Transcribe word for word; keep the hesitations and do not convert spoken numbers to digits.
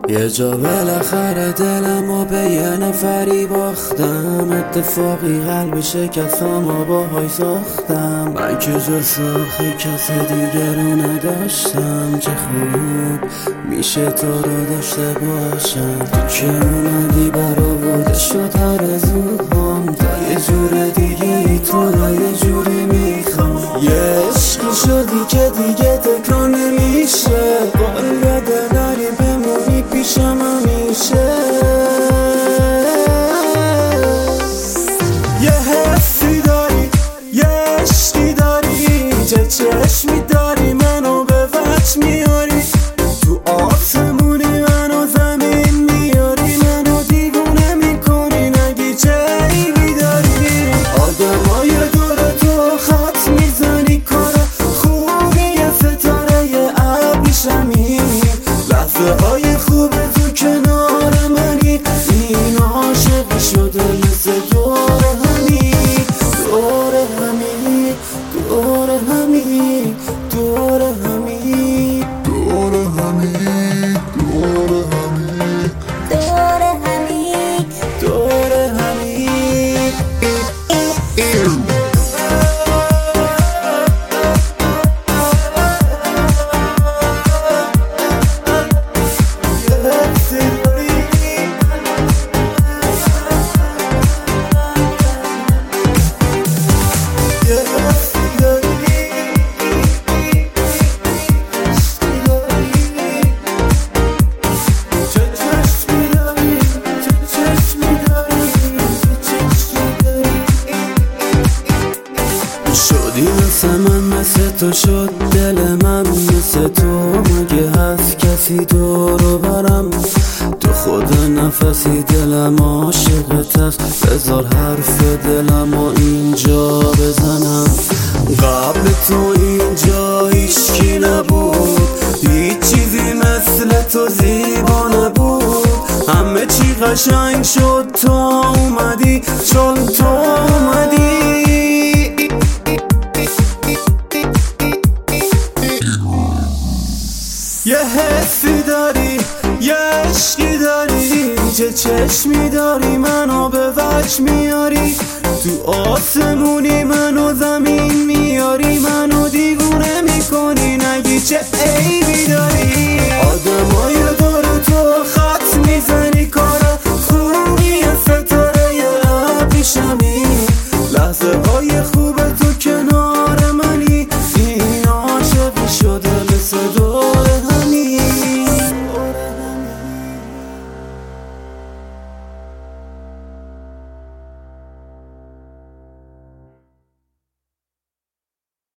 یه جا بالاخره دلمو به یه نفری باختم، اتفاقی قلب شکستم و باهاش ساختم. من که جز آخه کس دیگه رو نداشتم، چه خوب میشه تو رو داشته باشم. تو که اومدی برآورده شد آرزوهام، تا یه جور دیگه ای تو رو یه جوری میخوام. یه عشقی شدی که دیگه تکرار نمیشه، قول بده داری بمونی پیشم همیشه. یه حسی داری، یه عشقی داری، چه چشمی داری منو به وجه میاری. تو آسمونی منو زمین میاری، منو دیوونه میکنی نگی چه عیبی داری. آدمای دور تو خط میزنی، کار خوبی یه ستاره یه ابریشمی. لحظه های خوب تو کنار منی، این عاشقی شده مثل دور همی، دور همی، دور همی، دور همی، دور همی، دور همی، دور همی، دور همی. شدی مثل من، مثل تو شد دل من، مثل تو مگه هست کسی دورو برم. تو خود نفسی دلم عاشقت است، بذار حرف دلم و اینجا بزنم. قبل تو اینجا هیچکی نبود، هیچ چیزی مثل تو زیبا نبود. همه چی قشنگ شد تو اومدی، چون تو اومدی. یه حسی داری، یه عشقی داری، چه چشمی داری منو به وجه میاری. تو آسمونی منو زمین میاری، منو دیوونه میکنی نگی چه عیبی داری.